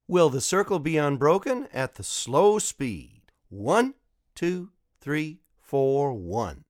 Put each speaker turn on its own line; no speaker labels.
Will the circle be unbroken at the slow speed? 1, 2, 3, 4, 1.